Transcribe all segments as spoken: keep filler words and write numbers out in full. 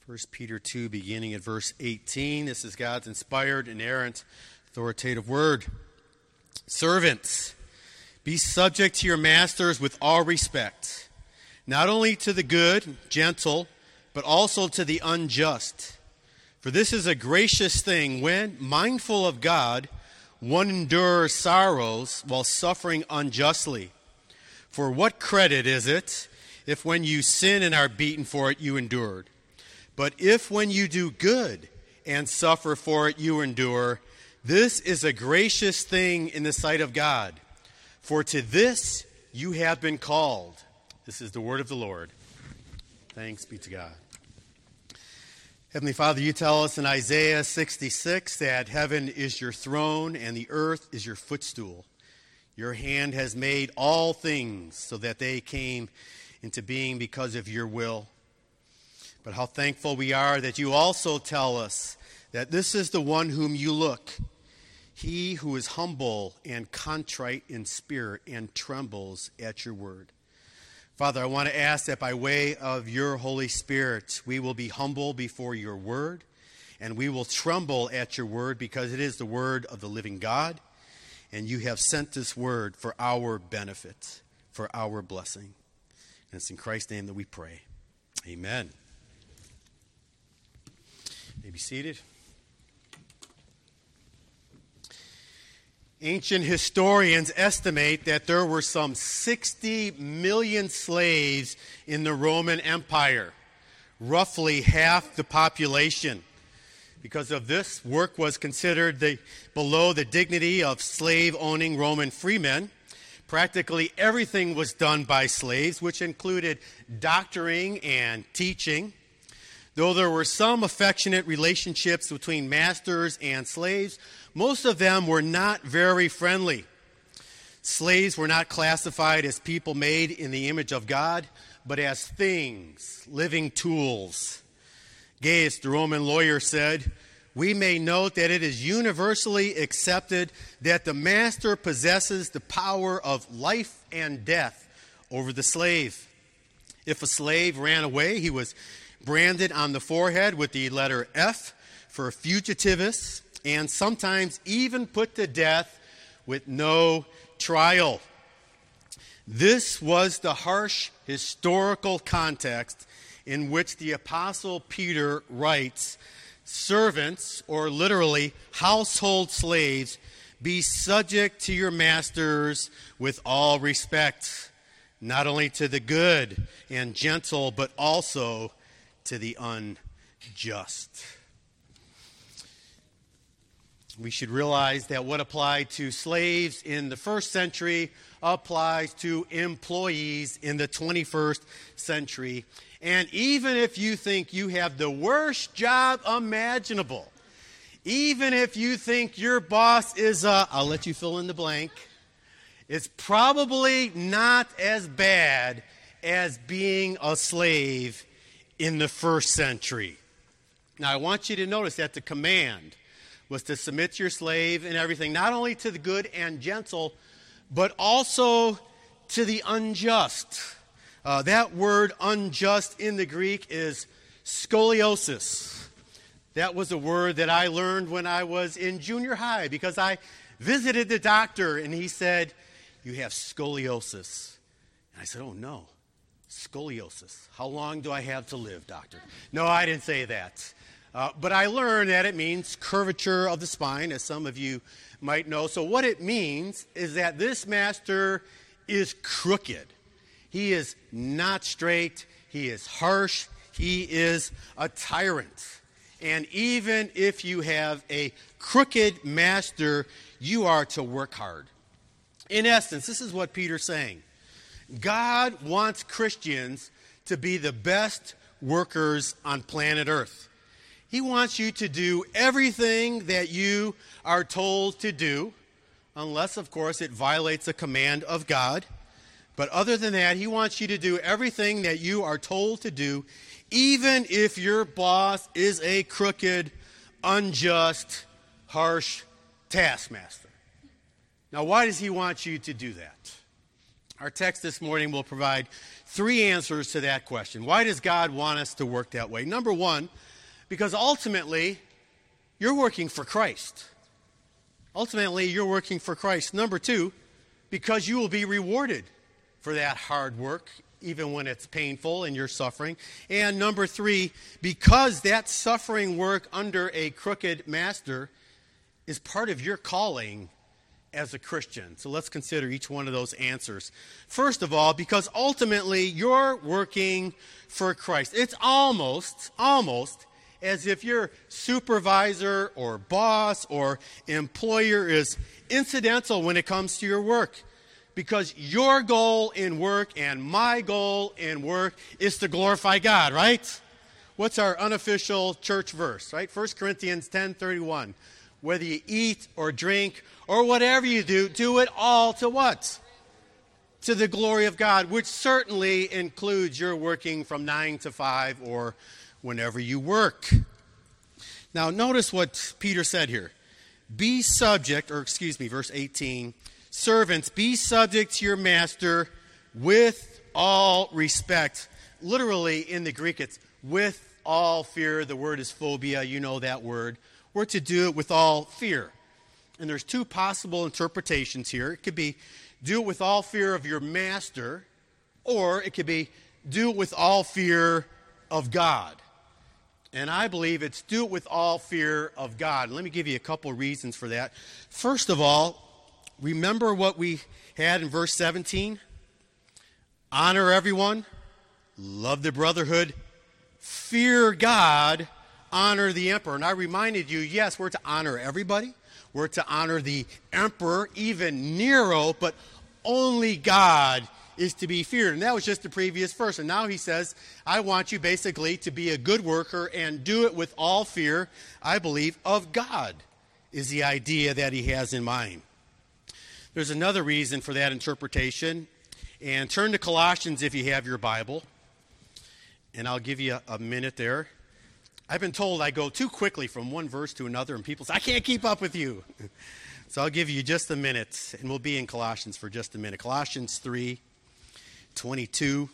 First Peter two, beginning at verse eighteen. This is God's inspired, inerrant, authoritative word. Servants, be subject to your masters with all respect, not only to the good, gentle, but also to the unjust. For this is a gracious thing when, mindful of God, one endures sorrows while suffering unjustly. For what credit is it if when you sin and are beaten for it, you endured? But if when you do good and suffer for it, you endure, this is a gracious thing in the sight of God. For to this you have been called. This is the word of the Lord. Thanks be to God. Heavenly Father, you tell us in Isaiah sixty-six that heaven is your throne and the earth is your footstool. Your hand has made all things so that they came into being because of your will. But how thankful we are that you also tell us that this is the one whom you look, he who is humble and contrite in spirit and trembles at your word. Father, I want to ask that by way of your Holy Spirit, we will be humble before your word, and we will tremble at your word because it is the word of the living God, and you have sent this word for our benefit, for our blessing. And it's in Christ's name that we pray. Amen. You may be seated. Ancient historians estimate that there were some sixty million slaves in the Roman Empire, roughly half the population. Because of this, work was considered the, below the dignity of slave-owning Roman freemen. Practically everything was done by slaves, which included doctoring and teaching. Though there were some affectionate relationships between masters and slaves, most of them were not very friendly. Slaves were not classified as people made in the image of God, but as things, living tools. Gaius, the Roman lawyer, said, "We may note that it is universally accepted that the master possesses the power of life and death over the slave. If a slave ran away, he was branded on the forehead with the letter F for fugitivus, and sometimes even put to death with no trial." This was the harsh historical context in which the Apostle Peter writes, "Servants," or literally household slaves, "be subject to your masters with all respect, not only to the good and gentle, but also to the unjust." We should realize that what applied to slaves in the first century applies to employees in the twenty-first century. And even if you think you have the worst job imaginable, even if you think your boss is a, I'll let you fill in the blank, it's probably not as bad as being a slave in the first century. Now, I want you to notice that the command was to submit your slave and everything, not only to the good and gentle, but also to the unjust. Uh, that word unjust in the Greek is scoliosis. That was a word that I learned when I was in junior high because I visited the doctor and he said, "You have scoliosis." And I said, "Oh no, scoliosis. How long do I have to live, doctor?" No, I didn't say that. Uh, but I learned that it means curvature of the spine, as some of you might know. So what it means is that this master is crooked. He is not straight. He is harsh. He is a tyrant. And even if you have a crooked master, you are to work hard. In essence, this is what Peter's saying. God wants Christians to be the best workers on planet Earth. He wants you to do everything that you are told to do, unless, of course, it violates a command of God. But other than that, he wants you to do everything that you are told to do, even if your boss is a crooked, unjust, harsh taskmaster. Now, why does he want you to do that? Our text this morning will provide three answers to that question. Why does God want us to work that way? Number one, because ultimately, you're working for Christ. Ultimately, you're working for Christ. Number two, because you will be rewarded for that hard work, even when it's painful and you're suffering. And number three, because that suffering work under a crooked master is part of your calling as a Christian. So let's consider each one of those answers. First of all, because ultimately you're working for Christ. It's almost, almost as if your supervisor or boss or employer is incidental when it comes to your work. Because your goal in work and my goal in work is to glorify God, right? What's our unofficial church verse, right? First Corinthians ten thirty-one. Whether you eat or drink or whatever you do, do it all to what? To the glory of God, which certainly includes your working from nine to five or whenever you work. Now, notice what Peter said here. Be subject, or excuse me, verse eighteen. Servants, be subject to your master with all respect. Literally, in the Greek, it's with all fear. The word is phobia. You know that word. We're to do it with all fear. And there's two possible interpretations here. It could be do it with all fear of your master, or it could be do it with all fear of God. And I believe it's do it with all fear of God. Let me give you a couple reasons for that. First of all, remember what we had in verse seventeen? Honor everyone, love the brotherhood, fear God, honor the emperor. And I reminded you, yes, we're to honor everybody. We're to honor the emperor, even Nero, but only God is to be feared. And that was just the previous verse. And now he says, I want you basically to be a good worker and do it with all fear, I believe, of God, is the idea that he has in mind. There's another reason for that interpretation. And turn to Colossians if you have your Bible. And I'll give you a, a minute there. I've been told I go too quickly from one verse to another, and people say, I can't keep up with you. So I'll give you just a minute, and we'll be in Colossians for just a minute. Colossians three twenty-two.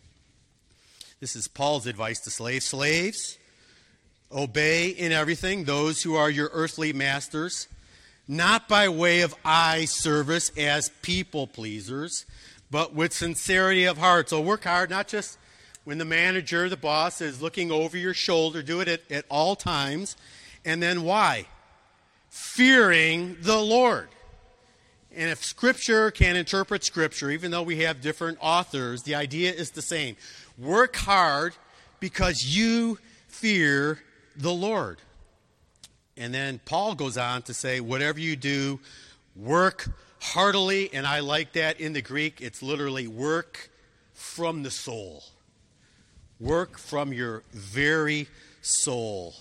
This is Paul's advice to slaves. Slaves, obey in everything those who are your earthly masters, not by way of eye service as people pleasers, but with sincerity of heart. So work hard, not just when the manager, the boss, is looking over your shoulder. Do it at, at all times. And then why? Fearing the Lord. And if Scripture can interpret Scripture, even though we have different authors, the idea is the same. Work hard because you fear the Lord. And then Paul goes on to say, whatever you do, work heartily. And I like that in the Greek. It's literally work from the soul. Work from your very soul.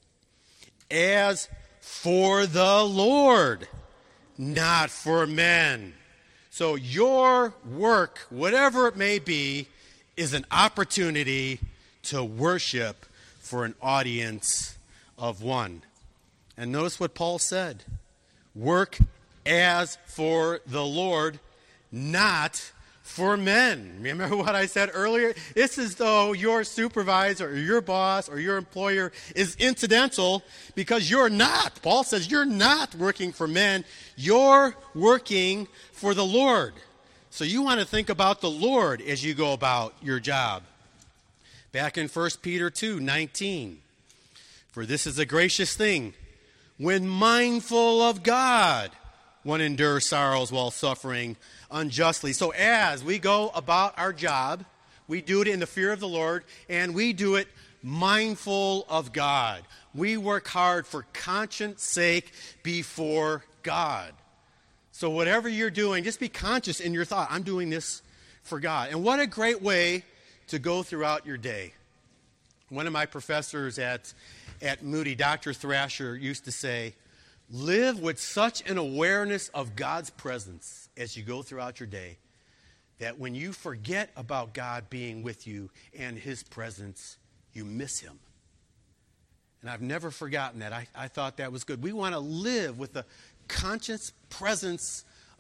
As for the Lord, not for men. So your work, whatever it may be, is an opportunity to worship for an audience of one. And notice what Paul said. Work as for the Lord, not for men. Remember what I said earlier? It's as though your supervisor or your boss or your employer is incidental because you're not. Paul says you're not working for men. You're working for the Lord. So you want to think about the Lord as you go about your job. Back in First Peter two nineteen. For this is a gracious thing, when mindful of God, one endures sorrows while suffering unjustly. So as we go about our job, we do it in the fear of the Lord, and we do it mindful of God. We work hard for conscience sake before God. So whatever you're doing, just be conscious in your thought. I'm doing this for God. And what a great way to go throughout your day. One of my professors at, at Moody, Doctor Thrasher, used to say, live with such an awareness of God's presence as you go throughout your day that when you forget about God being with you and his presence, you miss him. And I've never forgotten that. I, I thought that was good. We want to live with the conscious presence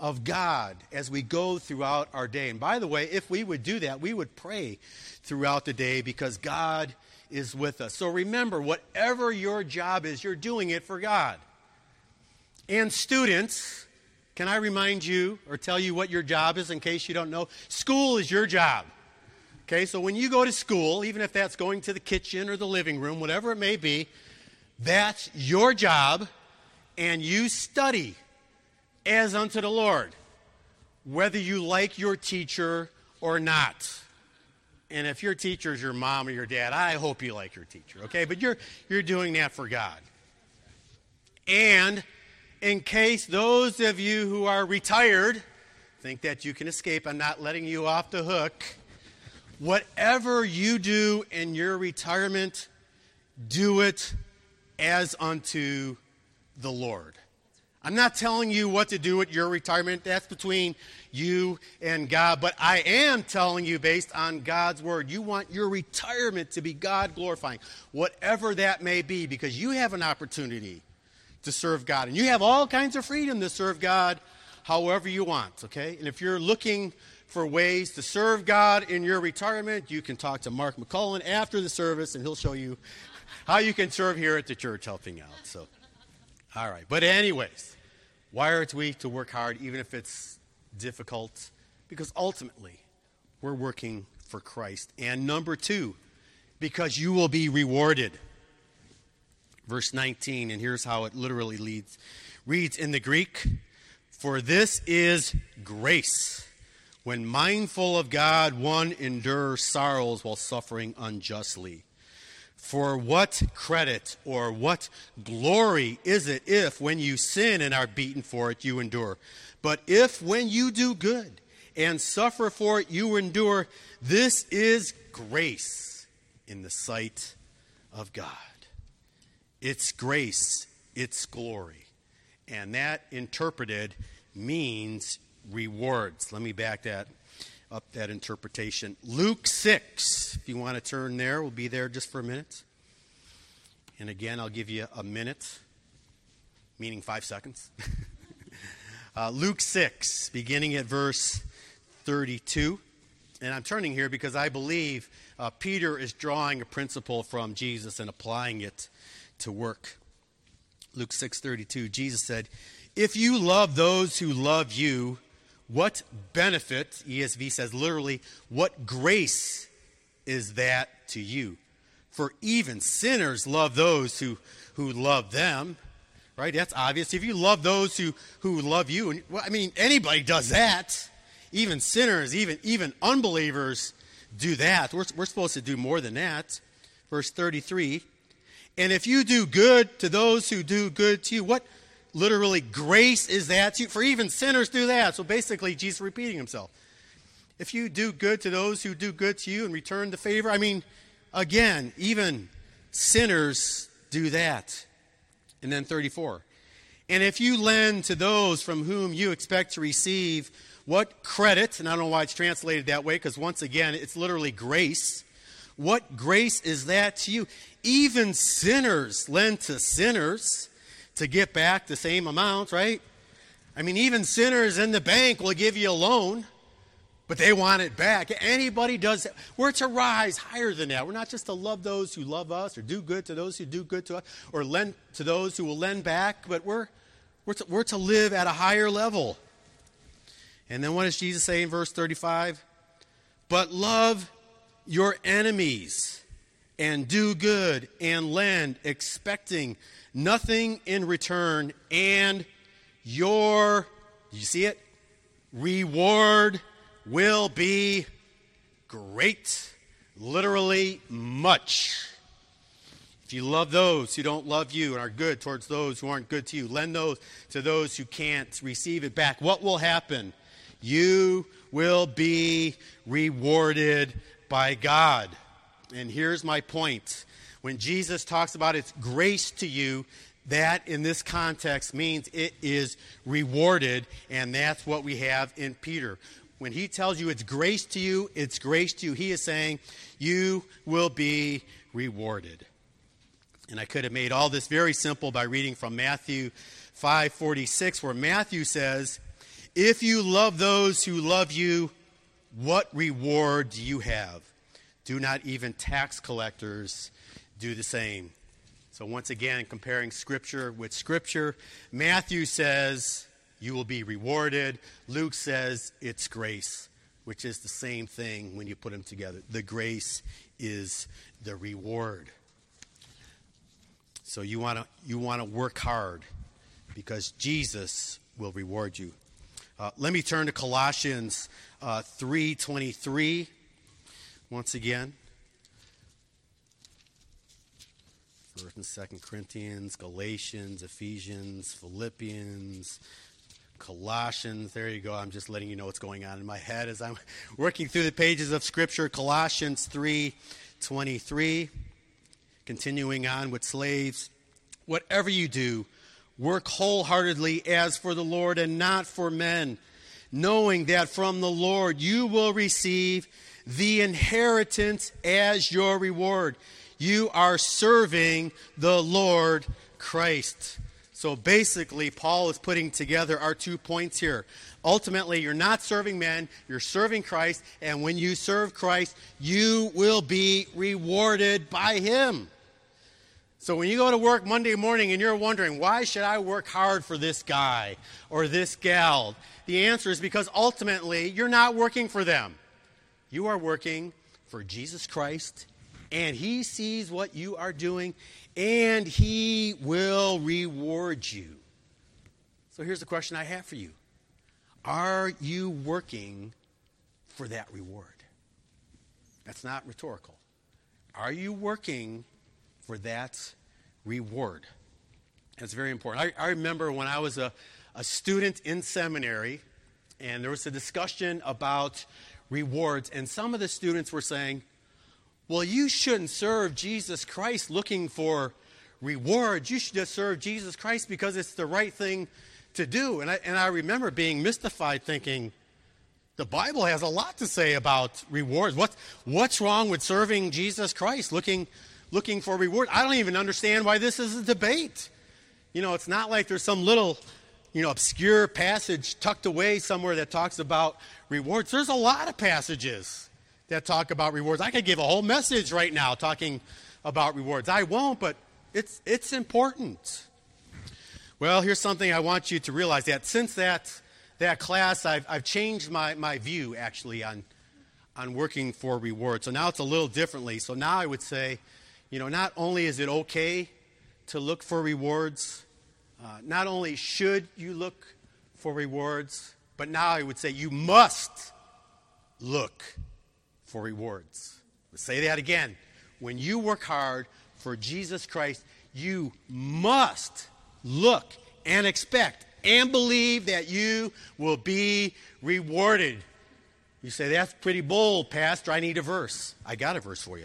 of God as we go throughout our day. And by the way, if we would do that, we would pray throughout the day because God is with us. So remember, whatever your job is, you're doing it for God. And students, can I remind you or tell you what your job is in case you don't know? School is your job. Okay, so when you go to school, even if that's going to the kitchen or the living room, whatever it may be, that's your job, and you study as unto the Lord, whether you like your teacher or not. And if your teacher is your mom or your dad, I hope you like your teacher, okay? But you're you're doing that for God. And in case those of you who are retired think that you can escape, I'm not letting you off the hook. Whatever you do in your retirement, do it as unto the Lord. I'm not telling you what to do at your retirement. That's between you and God. But I am telling you based on God's word. You want your retirement to be God glorifying, whatever that may be, because you have an opportunity to serve God. And you have all kinds of freedom to serve God however you want, okay? And if you're looking for ways to serve God in your retirement, you can talk to Mark McCullen after the service, and he'll show you how you can serve here at the church helping out. So, all right. But anyways, why are we to work hard even if it's difficult? Because ultimately, we're working for Christ. And number two, because you will be rewarded. Verse nineteen, and here's how it literally leads, reads in the Greek, "For this is grace. When mindful of God, one endures sorrows while suffering unjustly. For what credit or what glory is it if when you sin and are beaten for it, you endure? But if when you do good and suffer for it, you endure, this is grace in the sight of God." It's grace, it's glory. And that interpreted means rewards. Let me back that up, that interpretation. Luke six, if you want to turn there, we'll be there just for a minute. And again, I'll give you a minute, meaning five seconds. uh, Luke six, beginning at verse thirty-two. And I'm turning here because I believe uh, Peter is drawing a principle from Jesus and applying it to work. Luke six thirty-two, Jesus said, "If you love those who love you, what benefit," E S V says literally, "what grace is that to you? For even sinners love those who, who love them." Right? That's obvious. If you love those who, who love you, and well, I mean, anybody does that. Even sinners, even, even unbelievers do that. We're, we're supposed to do more than that. Verse thirty-three, "And if you do good to those who do good to you," what literally grace is that to you? For even sinners do that. So basically, Jesus repeating himself. If you do good to those who do good to you and return the favor, I mean, again, even sinners do that. And then thirty-four, "And if you lend to those from whom you expect to receive, what credit," and I don't know why it's translated that way, because once again, it's literally grace. "What grace is that to you? Even sinners lend to sinners to get back the same amount," right? I mean, even sinners in the bank will give you a loan, but they want it back. Anybody does that. We're to rise higher than that. We're not just to love those who love us or do good to those who do good to us or lend to those who will lend back, but we're, we're, to, we're to live at a higher level. And then what does Jesus say in verse thirty-five? "But love your enemies and do good and lend, expecting nothing in return, and your," do you see it? "reward will be great." Literally, much. If you love those who don't love you and are good towards those who aren't good to you, lend those to those who can't receive it back, what will happen? You will be rewarded by God. And here's my point. When Jesus talks about it's grace to you, that in this context means it is rewarded, and that's what we have in Peter. When he tells you it's grace to you, it's grace to you, he is saying you will be rewarded. And I could have made all this very simple by reading from Matthew five forty-six, where Matthew says, If you love those who love you, what reward do you have? Do not even tax collectors do the same? So once again, comparing Scripture with Scripture, Matthew says you will be rewarded. Luke says it's grace, which is the same thing when you put them together. The grace is the reward. So you want to you want to work hard because Jesus will reward you. Uh, let me turn to Colossians uh, three twenty-three once again. First and Second Corinthians, Galatians, Ephesians, Philippians, Colossians. There you go. I'm just letting you know what's going on in my head as I'm working through the pages of Scripture. Colossians three twenty-three. Continuing on with slaves, whatever you do, work wholeheartedly as for the Lord and not for men, knowing that from the Lord you will receive the inheritance as your reward. You are serving the Lord Christ. So basically, Paul is putting together our two points here. Ultimately, you're not serving men, you're serving Christ, and when you serve Christ, you will be rewarded by Him. So when you go to work Monday morning and you're wondering, why should I work hard for this guy or this gal? The answer is because ultimately, you're not working for them. You are working for Jesus Christ, and He sees what you are doing, and He will reward you. So here's the question I have for you. Are you working for that reward? That's not rhetorical. Are you working for that reward? That's very important. I, I remember when I was a, a student in seminary, and there was a discussion about rewards, and some of the students were saying, well, you shouldn't serve Jesus Christ looking for rewards. You should just serve Jesus Christ because it's the right thing to do. And I, and I remember being mystified thinking, the Bible has a lot to say about rewards. What, what's wrong with serving Jesus Christ, looking, looking for reward? I don't even understand why this is a debate. You know, it's not like there's some little, you know, obscure passage tucked away somewhere that talks about rewards. There's a lot of passages that talk about rewards. I could give a whole message right now talking about rewards. I won't, but it's it's important. Well, here's something I want you to realize, that since that that class, I've I've changed my, my view actually on on working for rewards. So now it's a little differently. So now I would say, you know, not only is it okay to look for rewards, uh, not only should you look for rewards, but now I would say you must look for rewards. Let's say that again. When you work hard for Jesus Christ, you must look and expect and believe that you will be rewarded. You say, that's pretty bold, Pastor. I need a verse. I got a verse for you.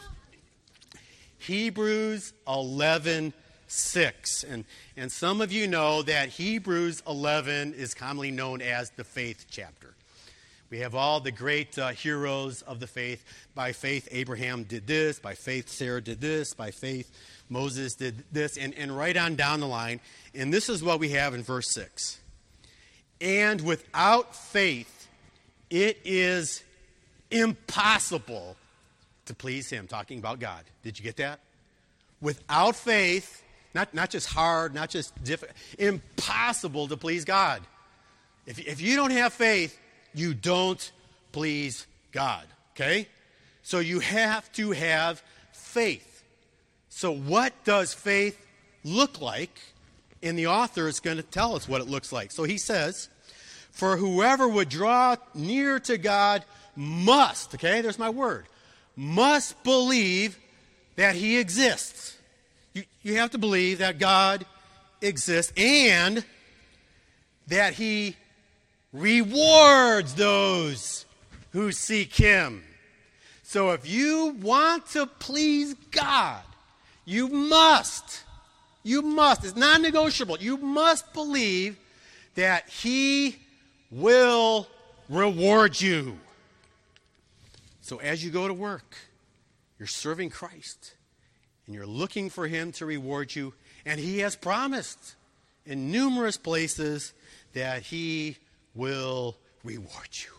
Hebrews eleven six. And, and some of you know that Hebrews eleven is commonly known as the faith chapter. We have all the great uh, heroes of the faith. By faith, Abraham did this. By faith, Sarah did this. By faith, Moses did this. And, and right on down the line. And this is what we have in verse six. And without faith, it is impossible to please Him. Talking about God. Did you get that? Without faith, not, not just hard, not just difficult, impossible to please God. If, if you don't have faith, you don't please God, okay? So you have to have faith. So what does faith look like? And the author is going to tell us what it looks like. So he says, for whoever would draw near to God must, okay, there's my word, must believe that He exists. You, you have to believe that God exists and that He rewards those who seek Him. So if you want to please God, you must, you must, it's non-negotiable, you must believe that He will reward you. So as you go to work, you're serving Christ, and you're looking for Him to reward you, and He has promised in numerous places that He will reward you.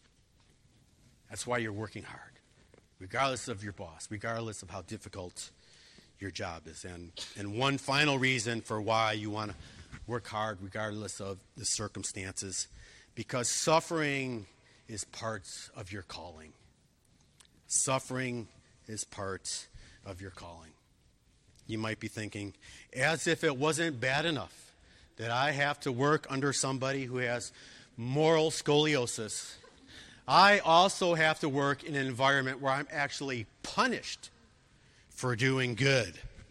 That's why you're working hard, regardless of your boss, regardless of how difficult your job is. And, and one final reason for why you want to work hard, regardless of the circumstances, because suffering is part of your calling. Suffering is part of your calling. You might be thinking, as if it wasn't bad enough that I have to work under somebody who has moral scoliosis, I also have to work in an environment where I'm actually punished for doing good.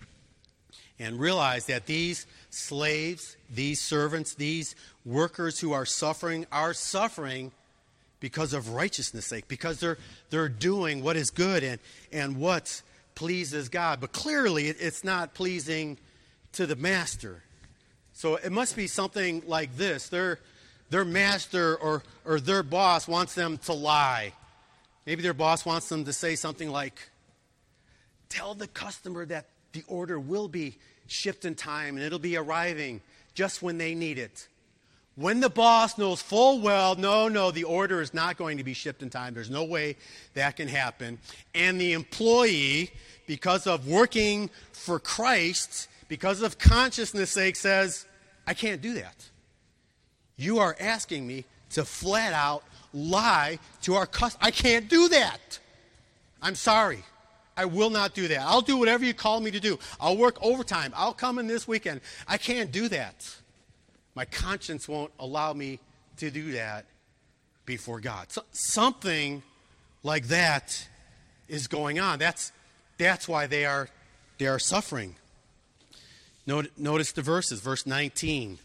And realize that these slaves, these servants, these workers who are suffering are suffering because of righteousness' sake, because they're they're doing what is good and, and what pleases God. But clearly it's not pleasing to the master. So it must be something like this. Their, their master or, or their boss wants them to lie. Maybe their boss wants them to say something like, tell the customer that the order will be shipped in time and it'll be arriving just when they need it. When the boss knows full well, no, no, the order is not going to be shipped in time. There's no way that can happen. And the employee, because of working for Christ, because of consciousness' sake, says, I can't do that. You are asking me to flat out lie to our customer. I can't do that. I'm sorry. I will not do that. I'll do whatever you call me to do. I'll work overtime. I'll come in this weekend. I can't do that. My conscience won't allow me to do that before God. So, something like that is going on. That's, that's why they are, they are suffering. Note, notice the verses, verse nineteen.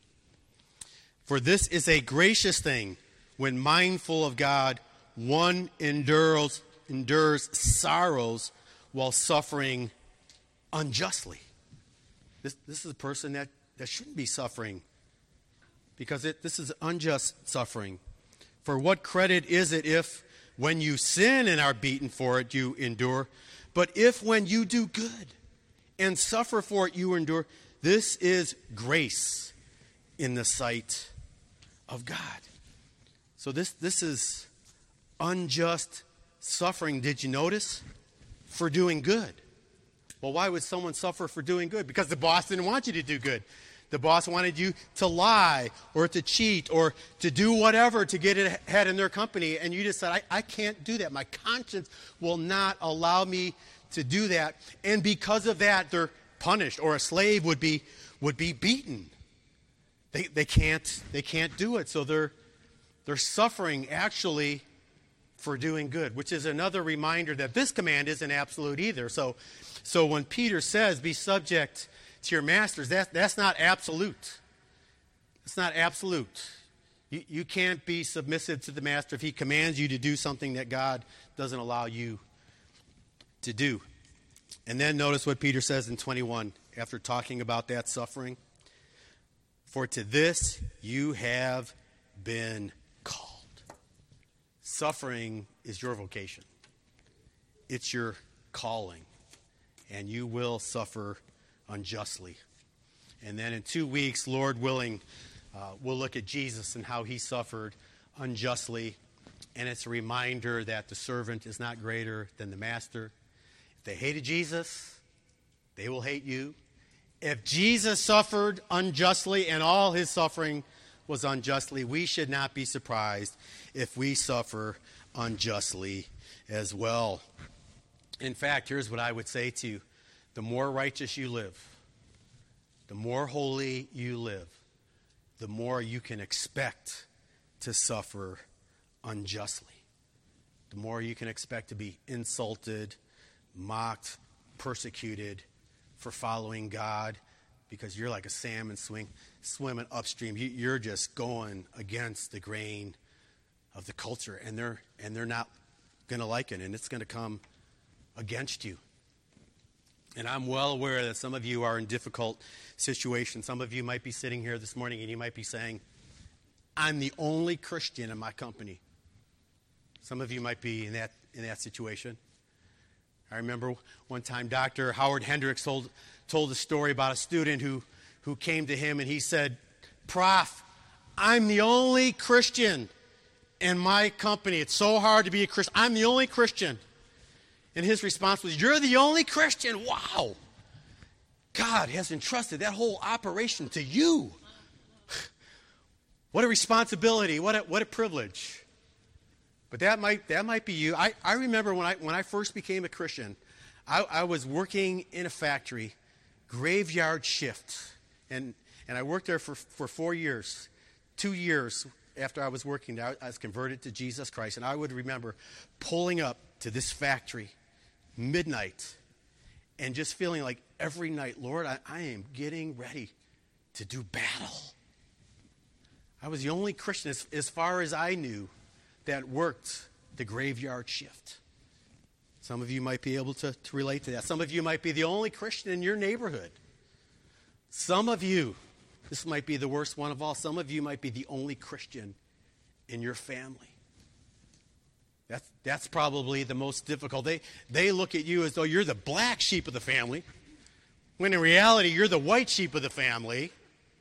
For this is a gracious thing when mindful of God, one endures, endures sorrows while suffering unjustly. This, this is a person that, that shouldn't be suffering because it, this is unjust suffering. For what credit is it if when you sin and are beaten for it, you endure? But if when you do good and suffer for it, you endure, this is grace in the sight of God. So this, this is unjust suffering. Did you notice? For doing good. Well, why would someone suffer for doing good? Because the boss didn't want you to do good. The boss wanted you to lie or to cheat or to do whatever to get ahead in their company. And you just said, I, I can't do that. My conscience will not allow me to do that. And because of that, they're punished, or a slave would be would be beaten. They they can't they can't do it. So they're they're suffering actually for doing good, which is another reminder that this command isn't absolute either. So so when Peter says be subject to your masters, that, that's not absolute. It's not absolute. You, you can't be submissive to the master if he commands you to do something that God doesn't allow you to do. And then notice what Peter says in twenty-one after talking about that suffering. For to this you have been called. Suffering is your vocation. It's your calling. And you will suffer unjustly. And then in two weeks, Lord willing, uh, we'll look at Jesus and how he suffered unjustly. And it's a reminder that the servant is not greater than the master. If they hated Jesus, they will hate you. If Jesus suffered unjustly and all his suffering was unjustly, we should not be surprised if we suffer unjustly as well. In fact, here's what I would say to you. The more righteous you live, the more holy you live, the more you can expect to suffer unjustly. The more you can expect to be insulted, mocked, persecuted for following God, because you're like a salmon swing, swimming upstream. You, you're just going against the grain of the culture, and they're and they're not going to like it, and it's going to come against you. And I'm well aware that some of you are in difficult situations. Some of you might be sitting here this morning and you might be saying, I'm the only Christian in my company. Some of you might be in that in that situation. I remember one time Doctor Howard Hendricks told, told a story about a student who, who came to him and he said, Prof, I'm the only Christian in my company. It's so hard to be a Christian. I'm the only Christian. And his response was, you're the only Christian? Wow. God has entrusted that whole operation to you. What a responsibility. What a, what a privilege. But that might that might be you. I, I remember when I when I first became a Christian, I, I was working in a factory, graveyard shift. And and I worked there for, for four years. Two years after I was working there, I was converted to Jesus Christ. And I would remember pulling up to this factory, midnight, and just feeling like every night, Lord, I, I am getting ready to do battle. I was the only Christian, as, as far as I knew, that worked the graveyard shift. Some of you might be able to, to relate to that. Some of you might be the only Christian in your neighborhood. Some of you, this might be the worst one of all, some of you might be the only Christian in your family. That's, that's probably the most difficult. They, they look at you as though you're the black sheep of the family, when in reality, you're the white sheep of the family.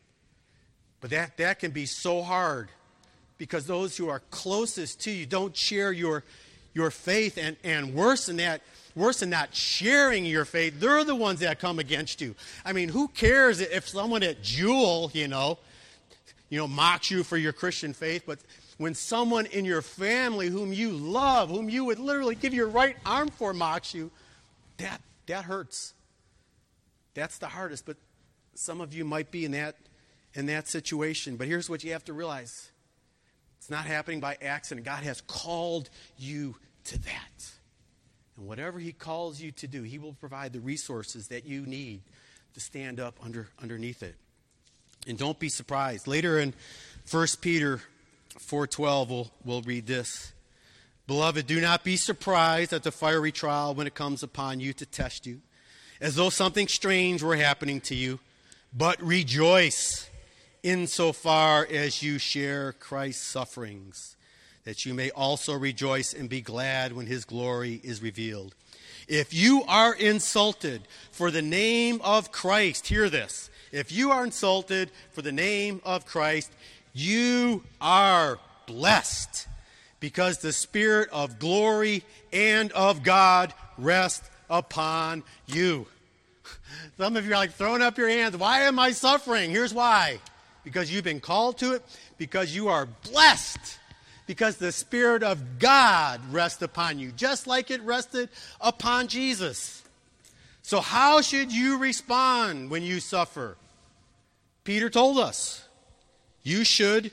But that, that can be so hard because those who are closest to you don't share your, your faith. And, and worse than that, worse than not sharing your faith, they're the ones that come against you. I mean, who cares if someone at Jewel, you know, you know, mocks you for your Christian faith, but when someone in your family whom you love, whom you would literally give your right arm for, mocks you, that that hurts. That's the hardest. But some of you might be in that in that situation. But here's what you have to realize. It's not happening by accident. God has called you to that. And whatever he calls you to do, he will provide the resources that you need to stand up under underneath it. And don't be surprised. Later in First Peter four twelve, we'll, we'll read this. Beloved, do not be surprised at the fiery trial when it comes upon you to test you, as though something strange were happening to you, but rejoice insofar as you share Christ's sufferings, that you may also rejoice and be glad when his glory is revealed. If you are insulted for the name of Christ, hear this, if you are insulted for the name of Christ, you are blessed, because the Spirit of glory and of God rest upon you. Some of you are like throwing up your hands. Why am I suffering? Here's why. Because you've been called to it, because you are blessed, because the Spirit of God rests upon you, just like it rested upon Jesus. So how should you respond when you suffer? Peter told us, you should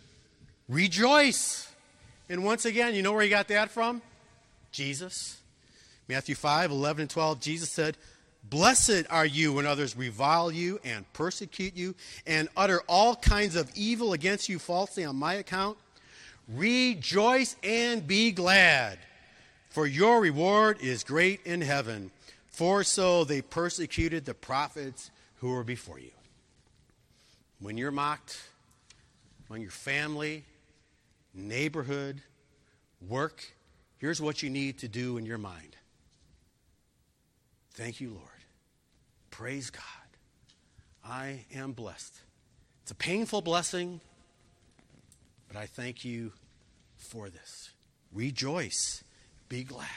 rejoice. And once again, you know where he got that from? Jesus. Matthew five, eleven and twelve, Jesus said, blessed are you when others revile you and persecute you and utter all kinds of evil against you falsely on my account. Rejoice and be glad, for your reward is great in heaven. For so they persecuted the prophets who were before you. When you're mocked among your family, neighborhood, work, here's what you need to do in your mind. Thank you, Lord. Praise God. I am blessed. It's a painful blessing, but I thank you for this. Rejoice. Be glad.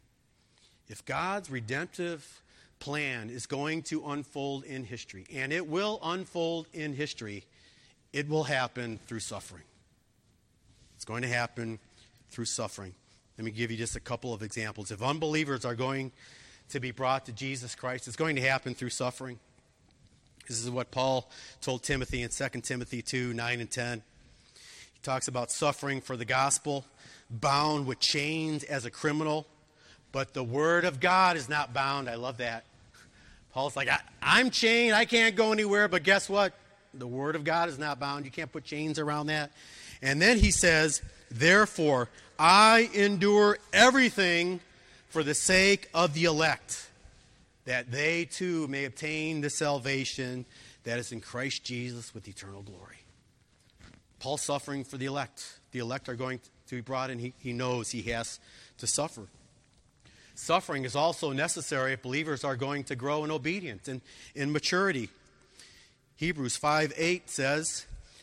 If God's redemptive plan is going to unfold in history, and it will unfold in history, it will happen through suffering. It's going to happen through suffering. Let me give you just a couple of examples. If unbelievers are going to be brought to Jesus Christ, it's going to happen through suffering. This is what Paul told Timothy in Second Timothy two, nine and ten. He talks about suffering for the gospel, bound with chains as a criminal, but the word of God is not bound. I love that. Paul's like, I, I'm chained, I can't go anywhere, but guess what? The word of God is not bound. You can't put chains around that. And then he says, therefore, I endure everything for the sake of the elect, that they too may obtain the salvation that is in Christ Jesus with eternal glory. Paul's suffering for the elect. The elect are going to be brought in. He, he knows he has to suffer. Suffering is also necessary if believers are going to grow in obedience and in maturity. Hebrews five eight says,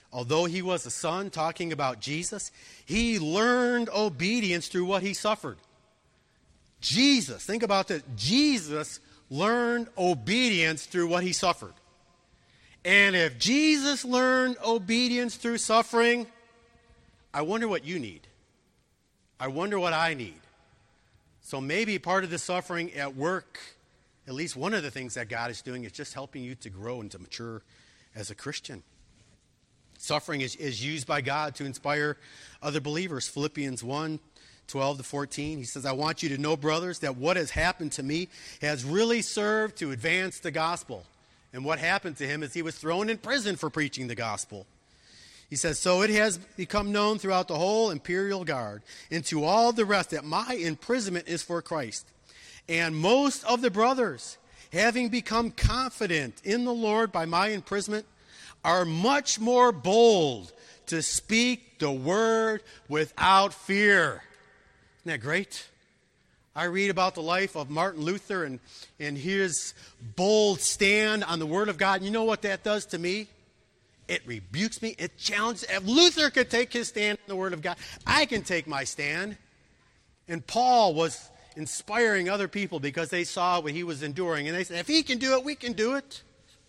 although he was a son, talking about Jesus, he learned obedience through what he suffered. Jesus, think about this. Jesus learned obedience through what he suffered. And if Jesus learned obedience through suffering, I wonder what you need. I wonder what I need. So maybe part of the suffering at work, at least one of the things that God is doing, is just helping you to grow and to mature as a Christian. Suffering is, is used by God to inspire other believers. Philippians one, twelve to fourteen, he says, I want you to know, brothers, that what has happened to me has really served to advance the gospel. And what happened to him is he was thrown in prison for preaching the gospel. He says, so it has become known throughout the whole imperial guard and to all the rest that my imprisonment is for Christ. And most of the brothers, having become confident in the Lord by my imprisonment, are much more bold to speak the word without fear. Isn't that great? I read about the life of Martin Luther and, and his bold stand on the word of God. You know what that does to me? It rebukes me. It challenges. If Luther could take his stand on the word of God, I can take my stand. And Paul was inspiring other people because they saw what he was enduring. And they said, if he can do it, we can do it.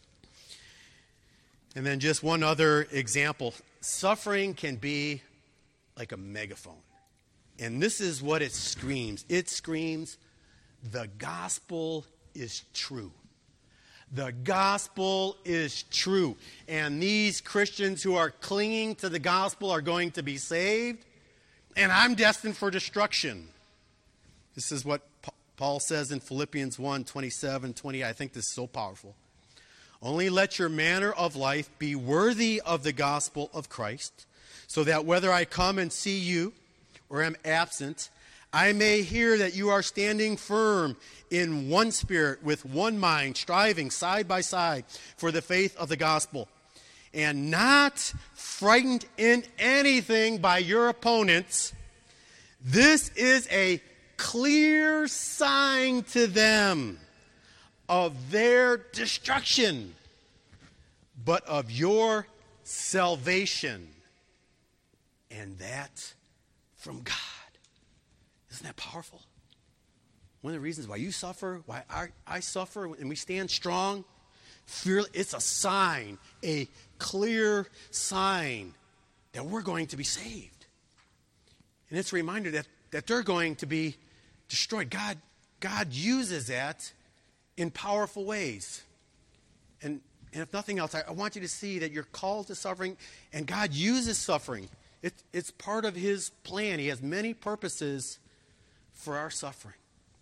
And then just one other example. Suffering can be like a megaphone. And this is what it screams. It screams, the gospel is true. The gospel is true. And these Christians who are clinging to the gospel are going to be saved. And I'm destined for destruction. This is what Paul says in Philippians one, twenty-seven, twenty. I think this is so powerful. Only let your manner of life be worthy of the gospel of Christ, so that whether I come and see you or am absent, I may hear that you are standing firm in one spirit, with one mind, striving side by side for the faith of the gospel, and not frightened in anything by your opponents. This is a clear sign to them of their destruction, but of your salvation, and that from God. Isn't that powerful? One of the reasons why you suffer, why I, I suffer, and we stand strong, fear, it's a sign, a clear sign that we're going to be saved. And it's a reminder that, that they're going to be destroyed. God, God uses that in powerful ways. And, and if nothing else, I, I want you to see that you're called to suffering, and God uses suffering. It, it's part of his plan. He has many purposes for our suffering.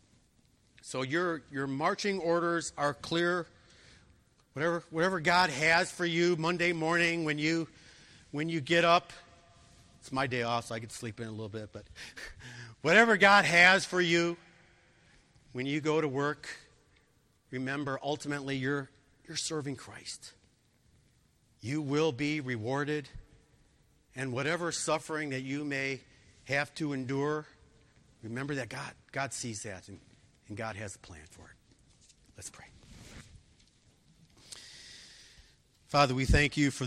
So your your marching orders are clear. Whatever whatever God has for you Monday morning when you when you get up, it's my day off, so I can sleep in a little bit, but whatever God has for you when you go to work, remember ultimately you're you're serving Christ. You will be rewarded, and whatever suffering that you may have to endure, remember that God God sees that, and, and God has a plan for it. Let's pray. Father, we thank you for